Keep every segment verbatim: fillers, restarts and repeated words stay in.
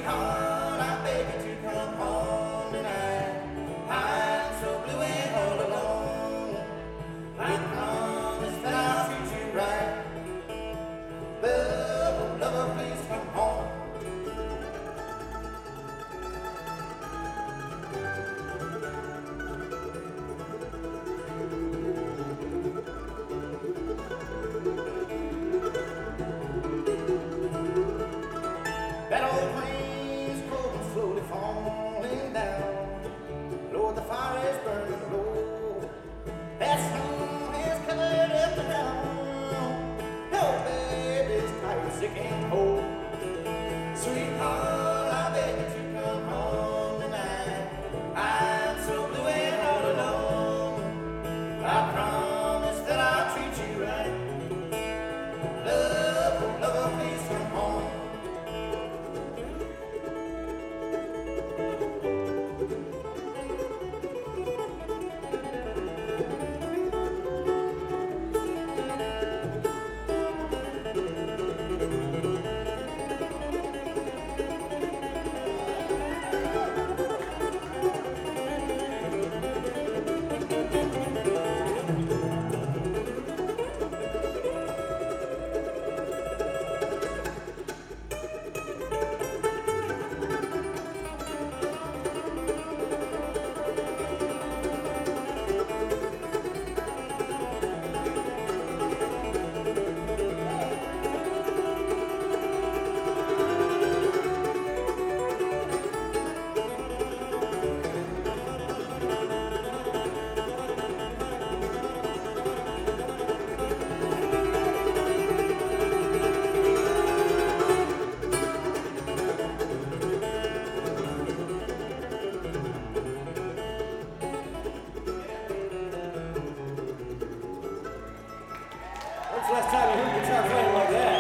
Sweetheart, I beg you to come home tonight. I'm so blue and all alone. I promise that I'll treat you right. Love, oh lover, please come home. That old plane's cold and slowly falling down. Lord, the fire is burning low. That snow has covered up the ground. No, baby's tired, sick and cold. Sweetheart, I beg you to come home tonight. I'm so blue and all alone. I promise that I'll treat you right. Love, oh lover, please come home. When's the last time you heard guitar playing like that?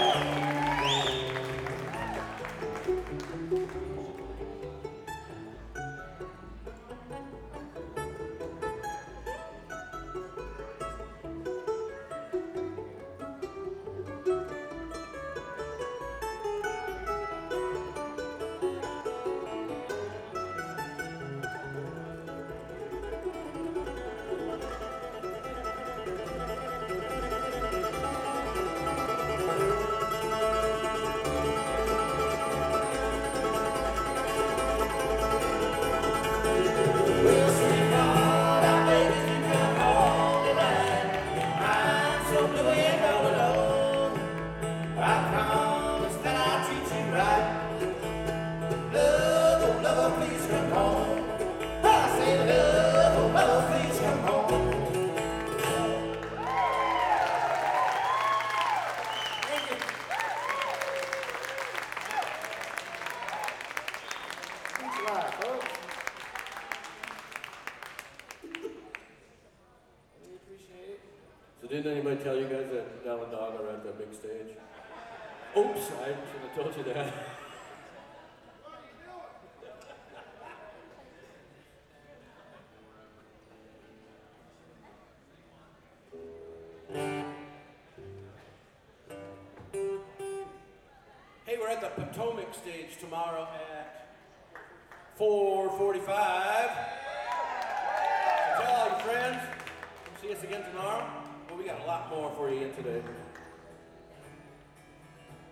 So didn't anybody tell you guys that Down and Dog are at the big stage? Oops, I should have told you that. Hey, we're at the Potomac stage tomorrow at four forty-five. So tell all your friends, come see us again tomorrow. Well, we got a lot more for you in today.